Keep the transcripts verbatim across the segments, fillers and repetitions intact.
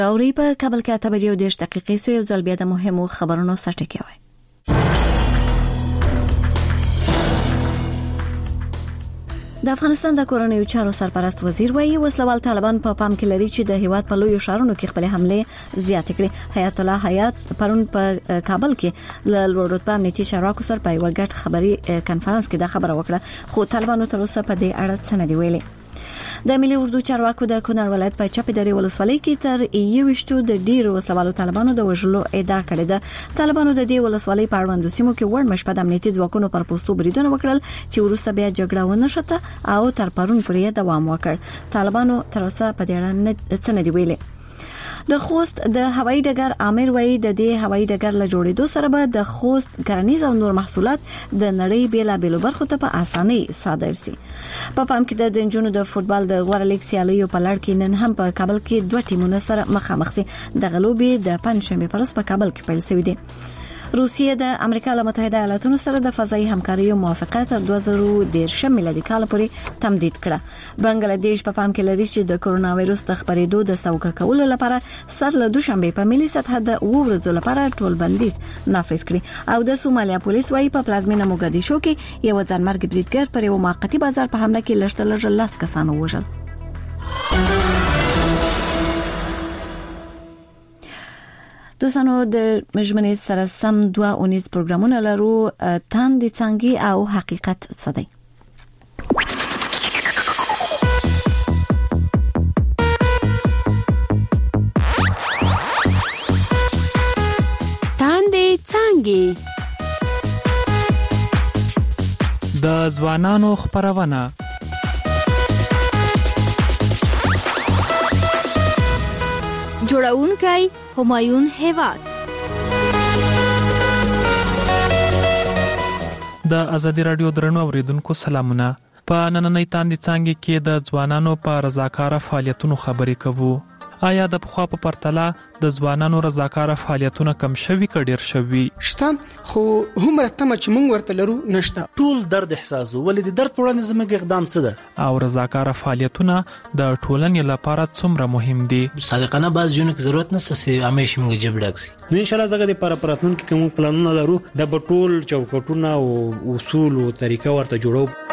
اوري په کابل کې اته بجې او دېرش دقیقې سو یو ځل بیا د مهمو خبرونو سرټکی وای. د افغانستان د کورنیو چارو سرپرست وزیر وایي وسلوال طالبان په پام کې لري چې د هیواد په لویو ښارونو کې خپل حمله زیات کړي. حیات الله حیات پرون په کابل کې د لوړ رتبه امنیتي چارواکو سره په یو غټ خبري کانفرنس کې دا خبره وکړه، خو طالبانو تر اوسه په دې اړه څه نه دی ویلي. د ملي اردو چارواکو د کونړ ولایت په چپې درې ولسوالۍ کې تر یوشتو د ډیرو وسلوالو طالبانو د وژلو ادعا کړې ده. طالبانو د دې ولسوالۍ په اړوندو سیمو کې وړ مشپد امنیتي ځواکونو پر پوسټو بریدونه وکړل چې وروسته بیا جګړه ونه شته او تر پرون پورې دوام وکړ. طالبانو تر اوسه په دې اړه څه نه دی ویلي. د خوست د هوایي ډګر امیر وایي د دې هوایي ډګر له جوړېدو سره به د خوست کرنیز او نور محصولات د نړۍ بیلابېلو برخو ته په اسانۍ صادر شي. په پام کې د انجونو د فوتبال د غوړه لیګ سیالیو په لړ کې نن هم په کابل کې دوه ټیمونه سره مخامخ شي. د غلوبې د پنځشنبه پر ورځ په کابل کې پیل شوی دی. روسیه د امریکا له متحده ایالاتونو سره د فضایي همکارۍ موافقه تر دوه زره دېرش میلادي کال پورې تمدید کړه. بنگلاديش په پام کې لري چې د کرونا وایروس د خپرېدو د سوکه کولو لپاره سر له دوشنبه په ملي سطح د ورځو لپاره ټول بندیز نافذ کړي او د سومالیا پولیس وايي په پلازمینه موګدیشو کې یو ځانمرګ بریدګر پر یو موقتی بازار په حمله کې لږ تر لږه لاس کسانو وژل. دوستانو د مجموعې سره سم دوه اونیز پروګرامونه لرو، تاندې څنګه او حقیقت څه دی. تاندې څنګه د ځوانانو خبرونه جوړونکی همایون هیواد. د ازادي رادیو درنو اوریدونکو سلامونه. په نننۍ تاندې څنګه کې د ځوانانو په رضاکاره فعالیتونو خبرې کوو. آیا د پخوا په پرتله د ځوانانو رضاکاره فعالیتونه کم شوي که ډیر شوي؟ شته، خو هم رتمه چې موږ ورته لرو نشته. ټول درد احساسو، ولې د درد په وړاندې زموږ اقدام څه ده؟ او رضاکاره فعالیتونه د ټولنې لپاره څومره مهم دي؟ صادقانه باز ژوند کې ضرورت نشته چې همیشه موږ جيب ډاکسي. نو ان شاء الله دغه د پرپراتون کې کوم پلانونه لرو د بټول چوکاټونه او اصول او طریقه ورته جوړو.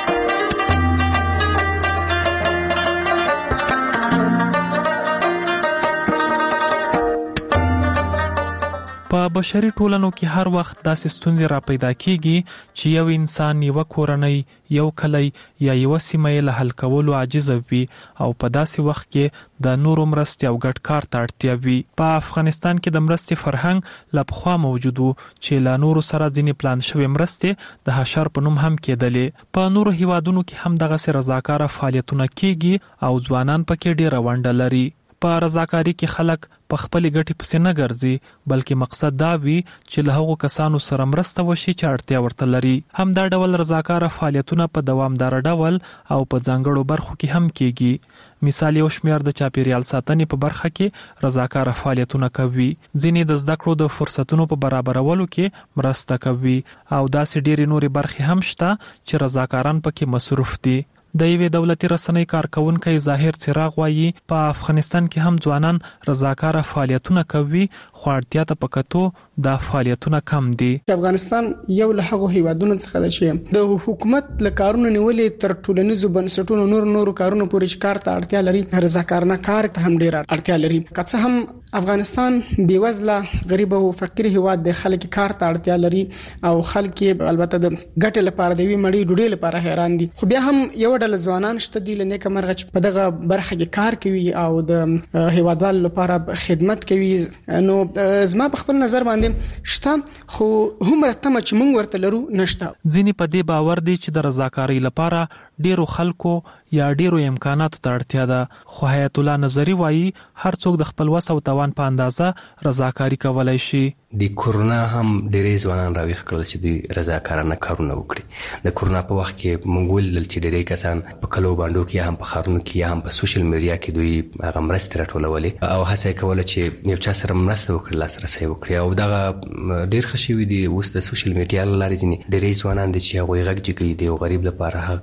په بشري ټولنو کې هر وخت داسې ستونزې را پیدا کیږي چې یو انسان یو کورنۍ یو کلی یا یو سیمه له حل کولو عاجز وي او په داسې وخت کې د نورو مرستې او ګډ کار ته اړتیا وي. په افغانستان کې د مرستې فرهنګ له پخوا موجود و چې له نورو سره ځینې پلان شوی مرستې د حشر په نوم هم کېدلې. په نورو هیوادونو کې هم دغه رضاکاره فعالیتونه کیږي او ځوانان پکې ډېره ونډه لري. په رضاکاری کې خلک په خپل ګټې پسې نه ګرځي، بلکې مقصد دا وي چې له هغو کسانو سره مرسته وشي چې اړتیا ورته لري. هم دا ډول رضاکاره فعالیتونه په دوامدار ډول او په ځانګړو برخو کې هم کیږي. مثال یو شمېر د چاپیریال ساتنې په برخه کې رضاکاره فعالیتونه کوي، ځینې د زده کړو د فرصتونو په برابرولو کې مرسته کوي او داسې ډېرې نورې برخې هم شته چې رضاکاران پکې مصروف دي. د یوې دولتي رسنۍ کارکونکي ظاهر څراغ وایي په افغانستان کې هم ځوانان رضاکاره فعالیتونه کوي، خو اړتیا ته په کتو دا فعالیتونه کم دي. افغانستان یو له هغو هیوادونو څخه دی چې د حکومت له کارونو نیولې تر ټولنیزو بنسټونو نور نور کارونو پورې چې کار ته اړتیا لري، رضاکارانه کار ته هم ډیر اړتیا لري. که څه هم افغانستان بیوزله غریب او فقیر هیواد دی، خلک کار ته اړتیا لري او خلک البته د ګټې لپاره د وی مړی ډوډۍ لپاره حیران دي، خو بیا هم یو ډول ځوانان شته دي لنه کمرغه چې په دغه برخه کې کار کوي او د هیوادوالو لپاره خدمت کوي. نو زما په خپل نظر باندې شته، خو هم رتمه چې موږ ورته لرو نشته. ځینې په دې باور دي چې د رضاکاری لپاره ډیرو خلکو یا ډیرو امکاناتو ته اړتیا ده، خو حیات الله نظری وایي هر څوک د خپل وس او توان په اندازه رضاکاری کولای شي. د کورونا هم ډېرې ځوانان راویښ کړل چې دوی رضاکارانه کارونه وکړي. د کورونا په وخت کې موږ ولیدل چې ډېری کسان په کلو باندې کې هم په ښارونو کې یا هم په سوشل میډیا کې دوی هغه مرستې راټولولې او هڅه یې کوله چې یو چا سره مرسته وکړي، لاسرسی وکړي او دغه ډېر ښه شوي دي. اوس د سوشل میډیا له لارې ځینې ډېری ځوانان دي چې هغوی غږ جګوي د یو غریب لپاره، هغه کسان چې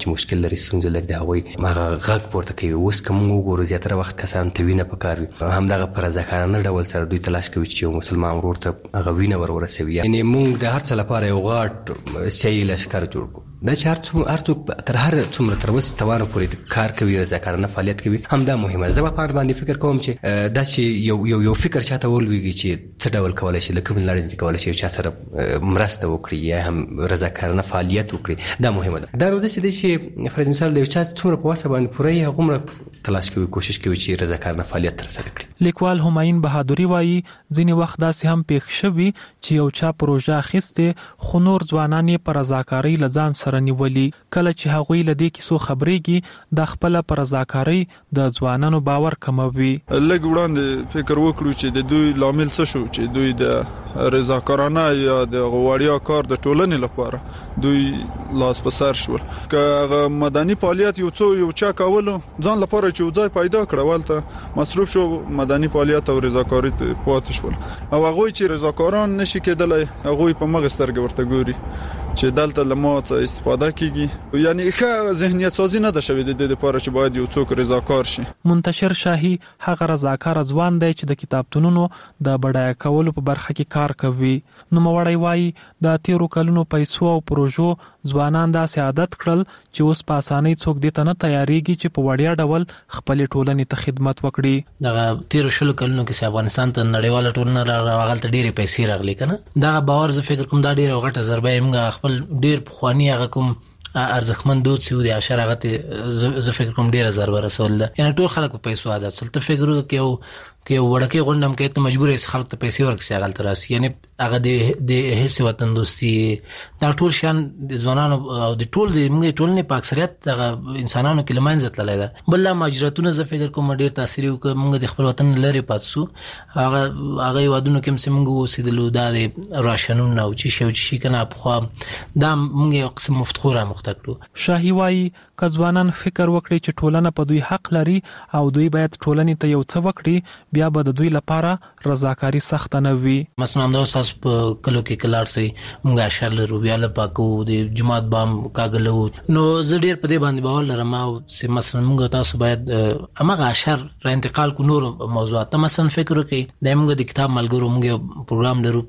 چې مشکل لري ستونزې لري د هغوی هغه غږ پورته کوي. اوس که موږ وګورو زیاتره وخت کسان ته وینه پکار وي همدغه په رضاکارانه ډول سره دوی تلاش کوي چې یو مسلمان ورور ته هغه وینه ور ورسوي. یعنې موږ د هر څه لپاره یو غاټ سیاسي لښکر جوړ کړو. دا چې هر څومره هر څوک تر هر څومره تر اوسه توانه پورې کار کوي رضاکارانه فعالیت کوي همدا مهمه ده. زه په باندې فکر کوم چې دا چې یو یو یو فکر چاته ولويږي چې څه ډول کولای شي لکه بل لارې کولای شي چې سره مرسته وکړي یا هم رضاکارانه فعالیت وکړي دا مهمه ده. دا نو د دې چې فرض مثال د چا څومره په واسه باندې پوره یې هغومره تلاش کوي کوشش کوي چې رضاکارانه فعالیت تر سره کړي. لیکوال همایون بهادری وایي ځینې وخت داسې هم پېښ شوي چې یو چا پروژه اخیستې خو نور ځوانان یې په رضاکارۍ له ځان سره نیولي. کله چې هغوی له دې کیسو خبرېږي د خپله په رضاکارۍ د ځوانانو باور کموي. لږ وړاندې فکر وکړو چې د دوی لامل څه شو چې دوی د رضاکارانه یا د وړیا کار د ټولنې لپاره دوی لاس په سر شول. که مدني فعالیت یو څو یو چا کولو ځان لپاره چې ځای پیدا کړ ولته مصروف شو مدني فعالیت او رضاکاري پاتې شول او هغوی چې رضاکاران نشي کېدلی هغوی په مغز سترګې ورته ګوري چې دلته لمات استفاده کیږي. یعنی ښه ذهنیت سازي نه ده شوې د دې لپاره چې باید یو څوک رضاکار شي. منتشر شاهي هغه رضاکار ځوان دی چې د کتابتونونو د بډایه کولو په برخه کې کار کوي. نوموړی وایي د تیرو کلونو پیسو او پروژو ځوانان داسې عادت کړل چې اوس په اسانۍ څوک دې ته نه تیاریږي چې په وړیا ډول خپلې ټولنې ته خدمت وکړي. دغه تیرو شلو کلونو کې افغانستان ته نړیواله ټولنه راغله ډېرې پیسې راغلي کنه دغه باور زه فکر کوم دا ډېره غټه ضربه یې موږ خپل ډېر پخواني هغه کوم ارزښتمن دود چې د عشر هغه ته زه فکر کوم ډېره ضربه رسول ده. یعنې ټول خلک په پیسو عادت شول. ته فکر وکړه کې یو کې یو وړکې غونډه هم کوې ته مجبور یې خلک ته پیسې ورکړي هغلته راسي. یعنې هغه د حس وطن دوستي دا ټول شیان د ځوانانو او د ټول د موږ ټولنې په اکثریت دغه انسانانو کې له منځه تللی ده. بل لا مهاجرتونه زه فکر کوم ډېر تاثیر وکړ. موږ د خپل وطن لرې پاتې شو. هغه هغه هېوادونو کې هم چې موږ اوسېدلو دا د راشنونه او چې شی او چې شي که نه پخوا دا موږ یو قسم مفتخو رامخته کړو. شاهي وایي که ځوانان فکر وکړي چې ټولنه په دوی حق لري او دوی باید ټولنې ته یو څه وکړي بیا به د دوی لپاره رضاکاري سخته نه وي. مثلا همدا اوس تاسو په کلو کې که لاړ شئ موږ اشر لرو بیا له پاکو د جومات بام کاږلو نو زه ډېر په دې باندې باور لرم چې مثلا موږ تاسو باید هماغه اشر را انتقال کو نور موضوعات. مثلا فکر وکړئ د موږ د کتاب ملګرو موږ پروګرام لرو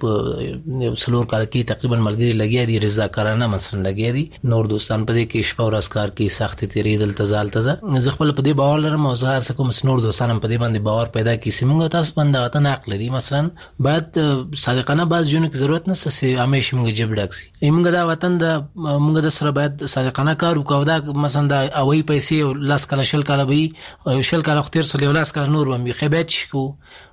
په څلور کال کې تقریبا ملګري لګیا دي رضاکارانه مثلا لګیا دي. نور دوستان په دې کې شپه ورځ کار کوي سخت تیریدل تزال تزه. زه خپل په دې باور لرم او زه هڅه کوم چې نور دوستان په دې باندې باور پیدا کړي چې موږ تاسو باندې وطن حق لري. مثلا باید صادقانه باز جون کې ضرورت نه سي همیشه موږ جيب ډاک سي موږ دا وطن د موږ د سره باید صادقانه کار وکاو. دا مثلا دا اوی پیسې لاس کله شل کله وي او شل کله اختیار سره لاس کله نور ومي خبرت شو